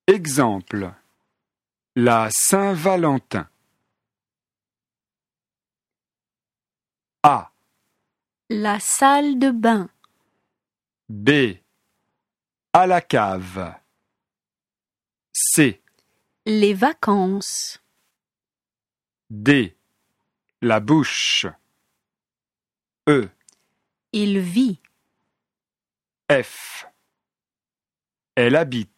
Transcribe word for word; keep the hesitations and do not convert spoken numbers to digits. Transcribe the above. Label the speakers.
Speaker 1: Exemple. La Saint-Valentin. A.
Speaker 2: La salle de bain.
Speaker 1: B. À la cave. C.
Speaker 2: Les vacances.
Speaker 1: D. La bouche. E.
Speaker 2: Il vit.
Speaker 1: F. Elle habite.